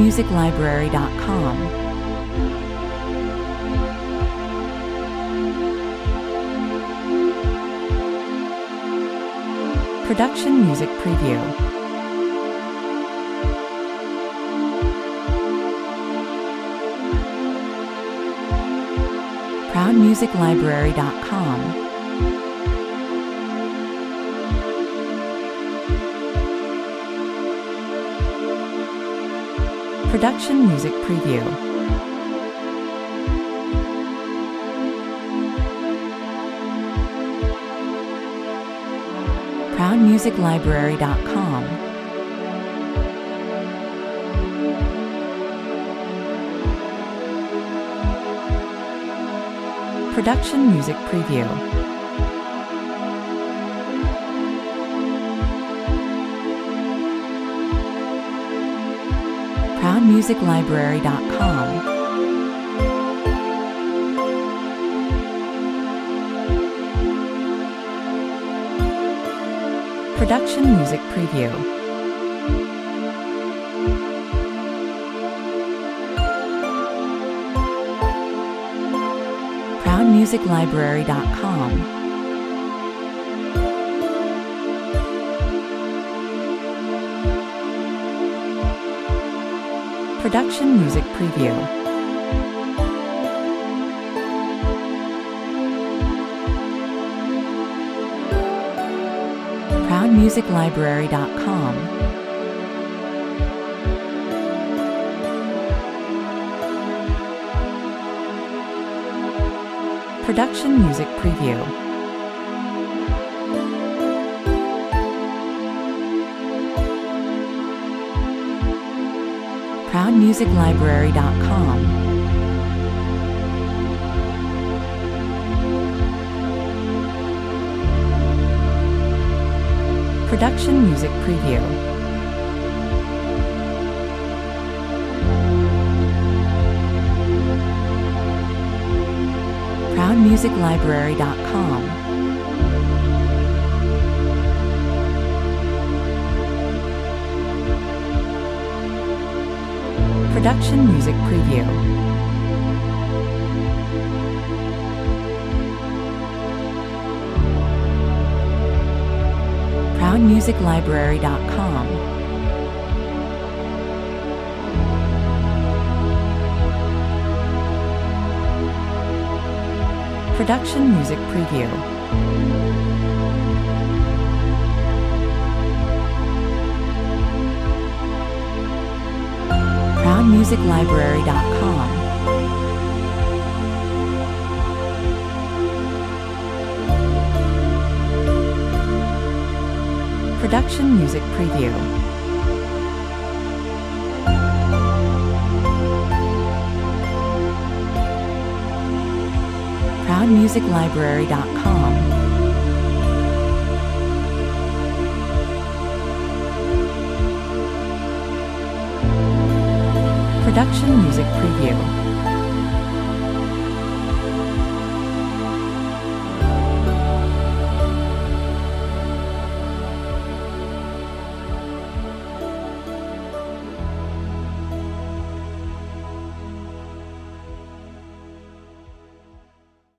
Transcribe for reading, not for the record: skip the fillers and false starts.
ProudMusicLibrary.com. Production Music Preview. ProudMusicLibrary.com. Production Music Preview. ProudMusicLibrary.com. Production Music Preview. ProudMusicLibrary.com. Production Music Preview. ProudMusicLibrary.com. Production Music Preview. ProudMusicLibrary.com. Production Music Preview. ProudMusicLibrary.com. Production Music Preview. ProudMusicLibrary.com. Production Music Preview. ProudMusicLibrary.com. Production Music Preview. ProudMusicLibrary.com. Production Music Preview. ProudMusicLibrary.com. Production Music Preview.